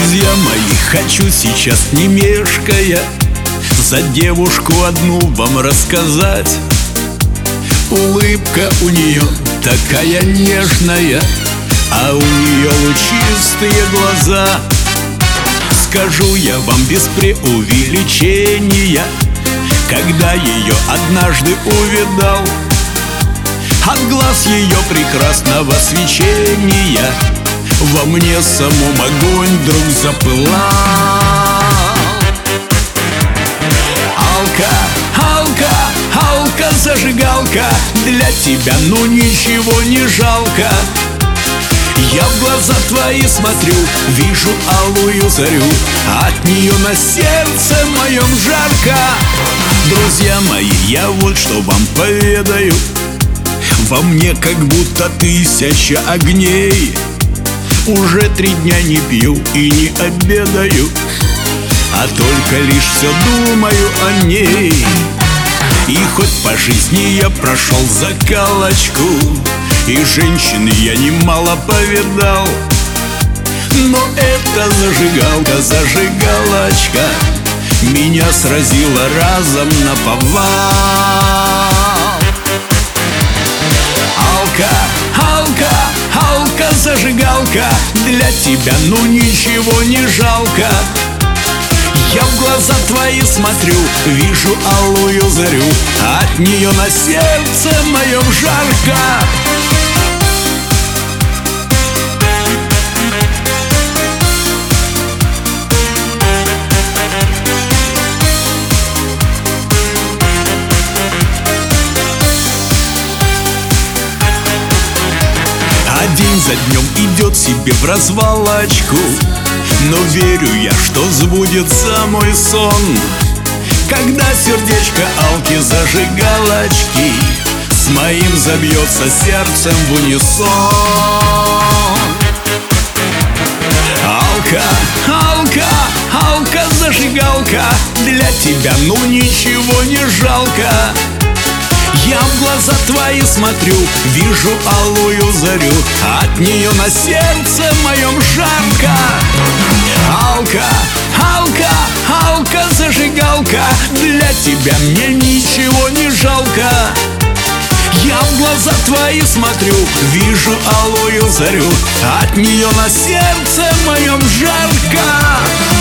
Друзья мои, хочу сейчас не мешкая за девушку одну вам рассказать. Улыбка у нее такая нежная, а у нее лучистые глаза. Скажу я вам без преувеличения, когда ее однажды увидал, от глаз ее прекрасного свечения во мне самом огонь вдруг запылал. Алка, алка, алка, зажигалка, для тебя ну ничего не жалко. Я в глаза твои смотрю, вижу алую зарю, от нее на сердце моем жарко. Друзья мои, я вот что вам поведаю, во мне как будто 1000 огней. Уже 3 дня не пью и не обедаю, а только лишь все думаю о ней. И хоть по жизни я прошел закалочку, и женщин я немало повидал, но эта зажигалка, зажигалочка меня сразила разом наповал. Алка, алка, алка, зажигалка, для тебя ну ничего не жалко. Я в глаза твои смотрю, вижу алую зарю, от нее на сердце моем жарко. А день за днем идет себе в развалочку, но верю я, что сбудется мой сон, когда сердечко алки зажигалочки с моим забьется сердцем в унисон. Алка, алка, алка, зажигалка, для тебя ну ничего не жалко. Я в глаза твои смотрю, вижу алую зарю, от нее на сердце моем жарко. Алка, алка, алка, зажигалка, для тебя мне ничего не жалко. Я в глаза твои смотрю, вижу алую зарю, от нее на сердце моем жарко.